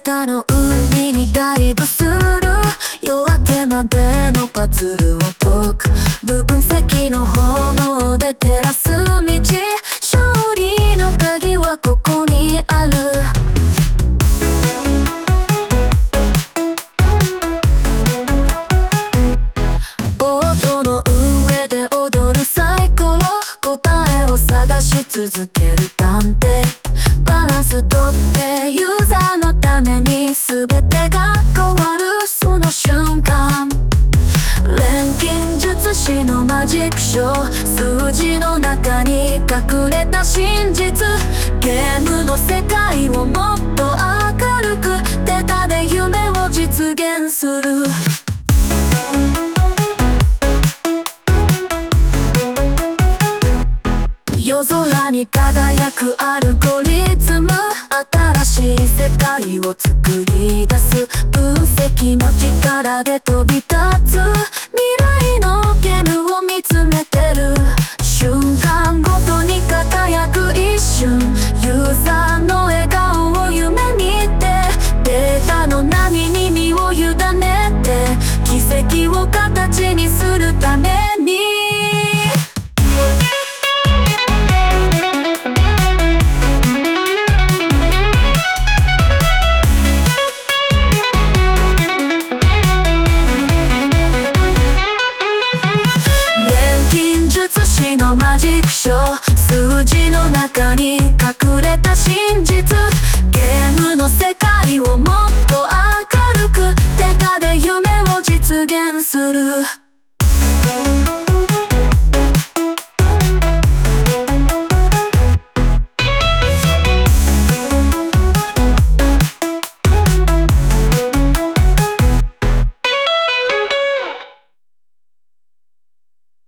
中の海にダイブする。夜明けまでのパズルを解く。部分積の炎で照らす道。勝利の鍵はここにある。ボートの上で踊るサイコロ。答えを探し続ける探偵。バランスとってユーザーのために全てが変わるその瞬間。錬金術師のマジックショー。数字の中に隠れた真実。ゲームの世界をもっと明るくデータで夢を実現する。夜空に輝くアルゴリズム。新しい世界を作り出す。分析の力で飛び立つ。未来のゲームを見つめてる。瞬間ごとに輝く一瞬。ユーザーの笑顔を夢見て。データの波に身を委ねて。奇跡を形にするために。マジックショー。数字の中に隠